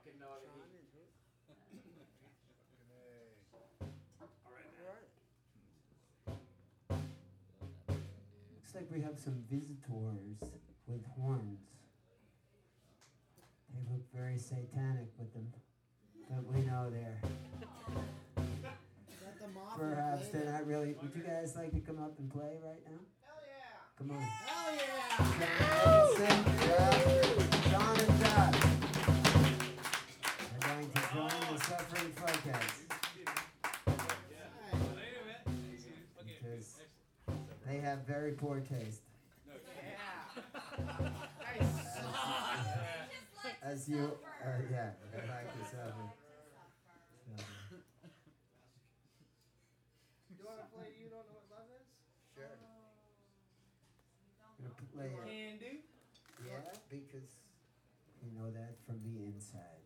Looks like we have some visitors with horns. They look very satanic with them, but we know they're perhaps they're not really. Would you guys like to come up and play right now? Hell yeah! Come on. Hell yeah! John and Josh are going to join the Suffering Fugheads. Because they have very poor taste. As you, yeah, they like to suffer. You want to play You Don't Know What Love Is? Sure. I'm gonna play it. Can do. Yeah, because you know that from the inside.